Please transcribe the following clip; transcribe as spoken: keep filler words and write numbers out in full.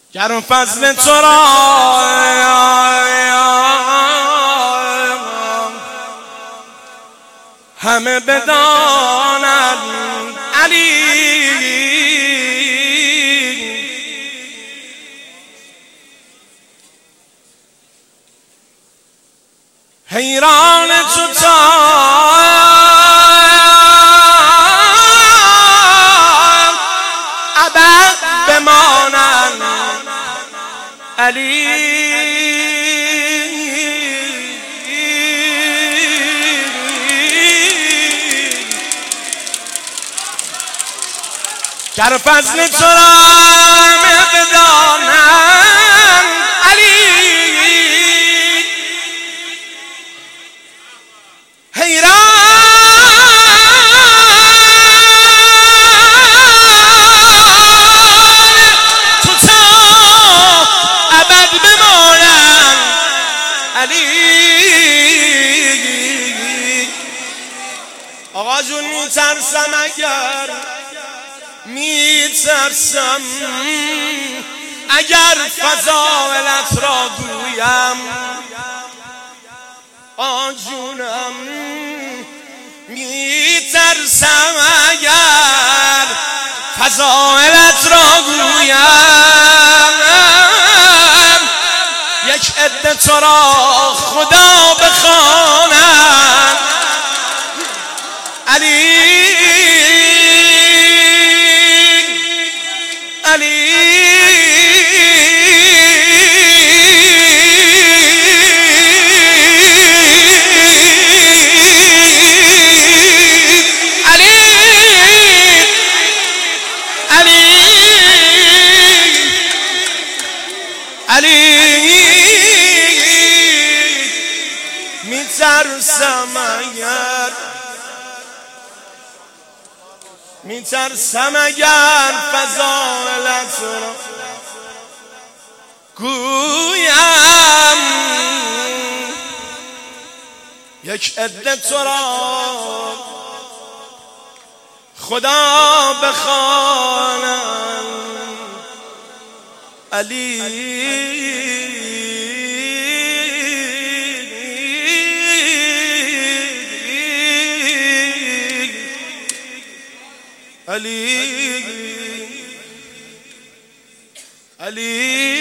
گرم فضل تو را همه بدانند علی حیران تو تا ابد بمانند علی گر فضل تو را همه بدانند علی حیران تو تا ابد بمانند علی. آقا جون میترسم اگر میترسم اگر فضائلت را گویم آ جونم میترسم اگر فضائلت را گویم یک عده تو را خدا بخواند علی علی علی میترسم اگر میترسم اگر فضائلت را گویم یک عده تو را خدا بخواند علی علی علی